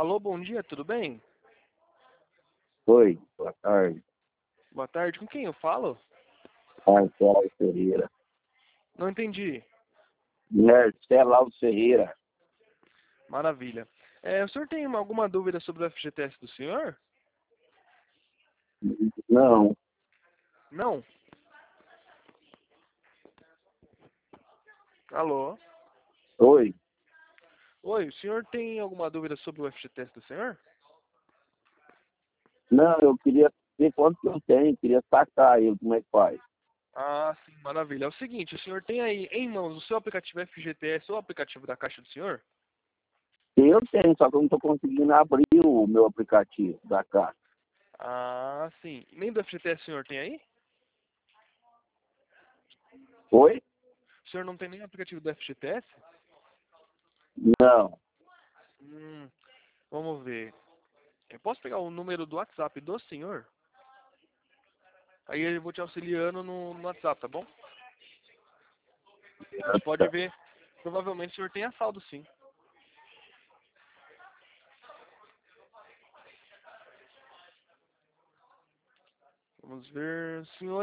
Alô, bom dia, tudo bem? Oi, boa tarde. Boa tarde, com quem eu falo? Marcelo Ferreira. Não entendi. Marcelo Ferreira. Maravilha. O senhor tem alguma dúvida sobre o FGTS do senhor? Não. Não? Alô? Oi. Oi, o senhor tem alguma dúvida sobre o FGTS do senhor? Não, eu queria ver quanto que eu tenho, queria sacar ele, como é que faz? Ah, sim, maravilha. É o seguinte, o senhor tem aí em mãos o seu aplicativo FGTS ou o aplicativo da Caixa do senhor? Eu tenho, só que eu não estou conseguindo abrir o meu aplicativo da casa. Ah, sim. Nem do FGTS o senhor tem aí? Oi? O senhor não tem nem aplicativo do FGTS? Não. Hum, vamos ver. Eu posso pegar o número do WhatsApp do senhor? Aí eu vou te auxiliando no WhatsApp, tá bom? A gente pode ver. Provavelmente o senhor tenha saldo, sim. Vamos ver. Senhor